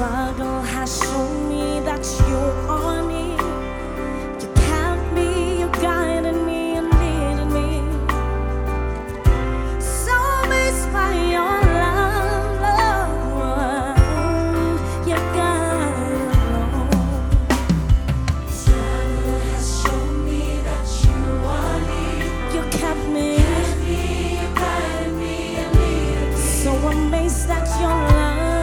struggle has shown me that you are near. You kept me, you guided me, and leaded me. So amazed by your love, Lord, you got alone. Struggle has shown me that you are near. You kept me, you guided me, and leaded me. So amazed at your love.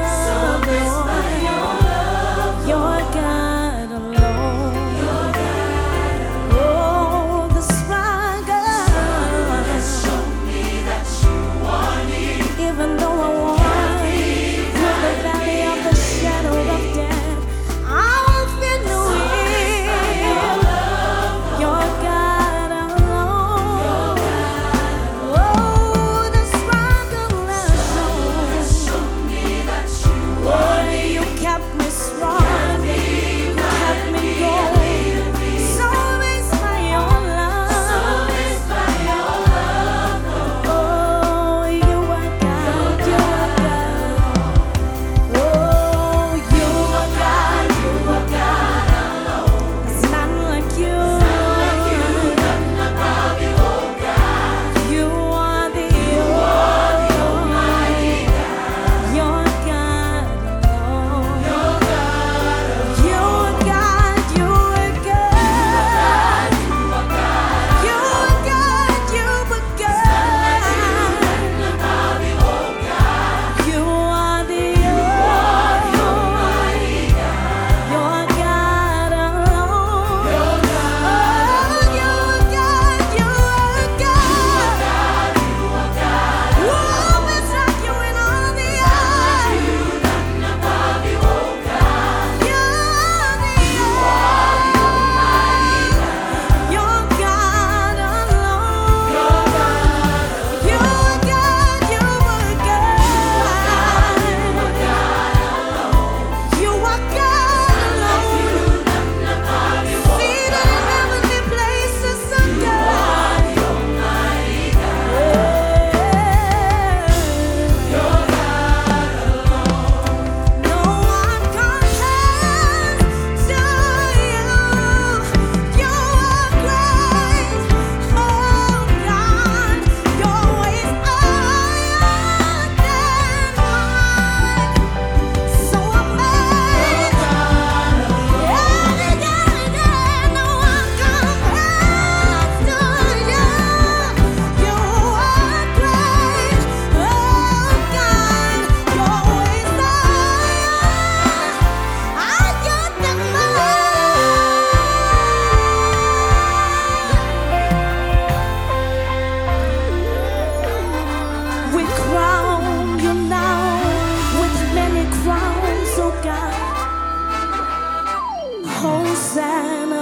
Hosanna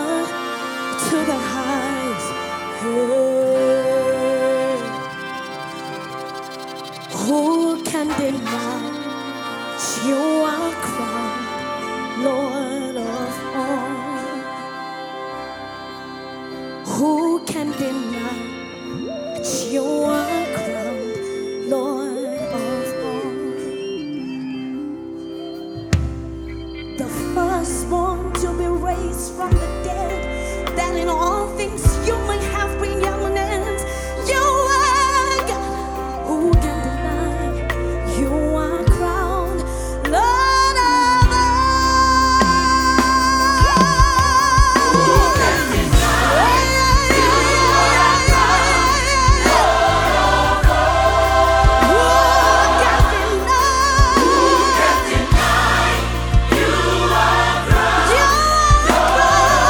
to the highest. Hey. Who can deny you are crowned Lord of all? Who can deny you are crowned Lord of all? The firstborn to be raised from the dead, that in all things you might have preeminence. You are God. Who can deny you are crowned Lord of all? Who can deny you are crowned Lord of all? Who can deny you are crowned?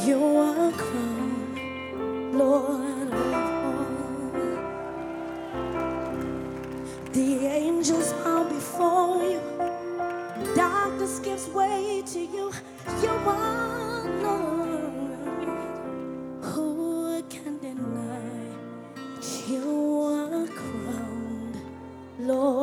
You are crowned, Lord of all. The angels bow before you. Darkness gives way to you. You are Lord. Who can deny that you are crowned, Lord?